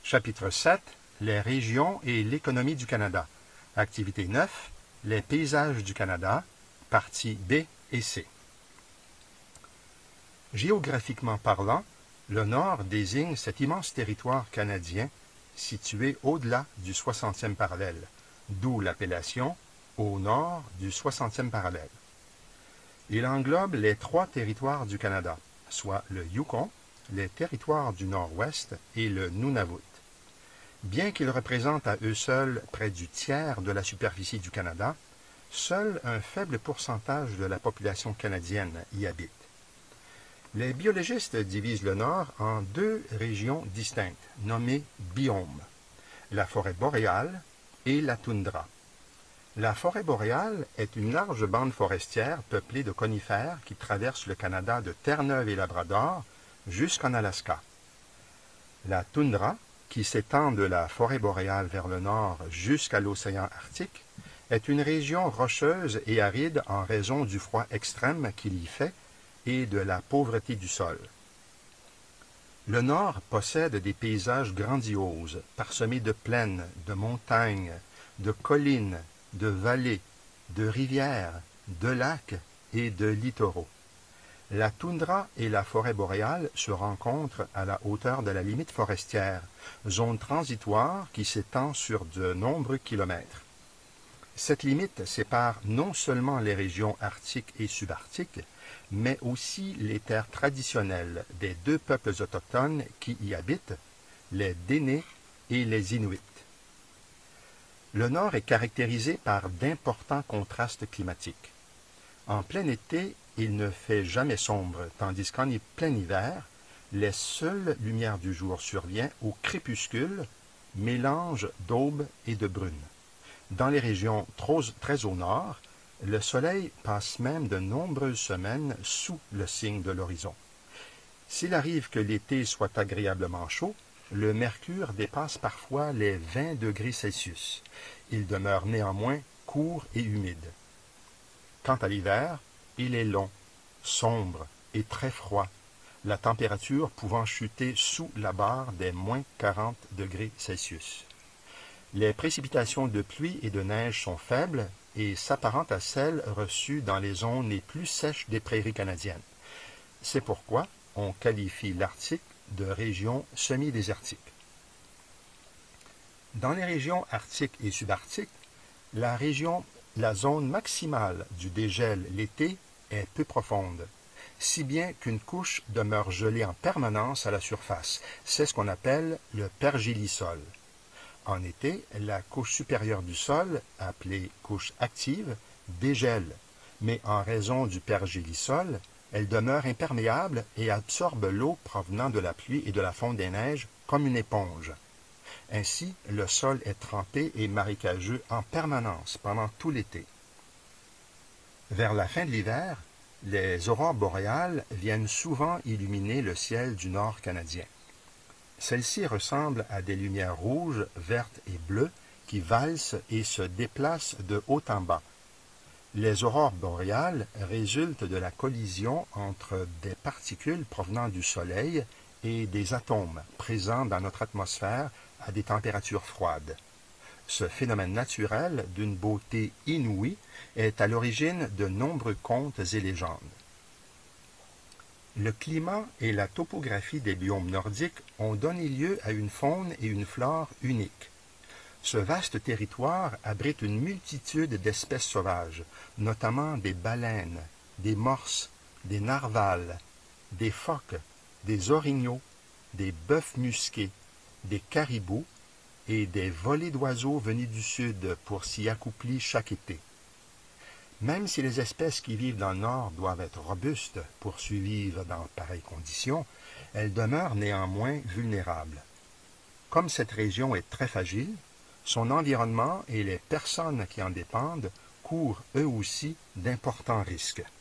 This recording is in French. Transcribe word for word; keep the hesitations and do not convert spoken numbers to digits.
Chapitre sept. Les régions et l'économie du Canada. Activité neuf. Les paysages du Canada. Parties B et C. Géographiquement parlant, le Nord désigne cet immense territoire canadien situé au-delà du soixantième parallèle, d'où l'appellation « au nord du soixantième parallèle ». Il englobe les trois territoires du Canada, soit le Yukon, les territoires du Nord-Ouest et le Nunavut. Bien qu'ils représentent à eux seuls près du tiers de la superficie du Canada, seul un faible pourcentage de la population canadienne y habite. Les biologistes divisent le Nord en deux régions distinctes, nommées biomes, la forêt boréale et la toundra. La forêt boréale est une large bande forestière peuplée de conifères qui traverse le Canada de Terre-Neuve et Labrador jusqu'en Alaska. La toundra, qui s'étend de la forêt boréale vers le nord jusqu'à l'océan Arctique, est une région rocheuse et aride en raison du froid extrême qu'il y fait et de la pauvreté du sol. Le Nord possède des paysages grandioses, parsemés de plaines, de montagnes, de collines, de vallées, de rivières, de lacs et de littoraux. La toundra et la forêt boréale se rencontrent à la hauteur de la limite forestière, zone transitoire qui s'étend sur de nombreux kilomètres. Cette limite sépare non seulement les régions arctiques et subarctiques, mais aussi les terres traditionnelles des deux peuples autochtones qui y habitent, les Dénés et les Inuits. Le Nord est caractérisé par d'importants contrastes climatiques. En plein été, il ne fait jamais sombre, tandis qu'en plein hiver, les seules lumières du jour surviennent au crépuscule, mélange d'aube et de brune. Dans les régions très au nord, le soleil passe même de nombreuses semaines sous le signe de l'horizon. S'il arrive que l'été soit agréablement chaud, le mercure dépasse parfois les vingt degrés Celsius. Il demeure néanmoins court et humide. Quant à l'hiver, il est long, sombre et très froid, la température pouvant chuter sous la barre des moins quarante degrés Celsius. Les précipitations de pluie et de neige sont faibles et s'apparentent à celles reçues dans les zones les plus sèches des prairies canadiennes. C'est pourquoi on qualifie l'Arctique de région semi-désertique. Dans les régions arctiques et subarctiques, la, région, la zone maximale du dégel l'été est peu profonde, si bien qu'une couche demeure gelée en permanence à la surface. C'est ce qu'on appelle le pergélisol. En été, la couche supérieure du sol, appelée couche active, dégèle, mais en raison du pergélisol, elle demeure imperméable et absorbe l'eau provenant de la pluie et de la fonte des neiges comme une éponge. Ainsi, le sol est trempé et marécageux en permanence pendant tout l'été. Vers la fin de l'hiver, les aurores boréales viennent souvent illuminer le ciel du nord canadien. Celles-ci ressemblent à des lumières rouges, vertes et bleues qui valsent et se déplacent de haut en bas. Les aurores boréales résultent de la collision entre des particules provenant du Soleil et des atomes présents dans notre atmosphère à des températures froides. Ce phénomène naturel, d'une beauté inouïe, est à l'origine de nombreux contes et légendes. Le climat et la topographie des biomes nordiques ont donné lieu à une faune et une flore uniques. Ce vaste territoire abrite une multitude d'espèces sauvages, notamment des baleines, des morses, des narvals, des phoques, des orignaux, des bœufs musqués, des caribous et des volées d'oiseaux venus du sud pour s'y accoupler chaque été. Même si les espèces qui vivent dans le nord doivent être robustes pour survivre dans pareilles conditions, elles demeurent néanmoins vulnérables. Comme cette région est très fragile, son environnement et les personnes qui en dépendent courent eux aussi d'importants risques.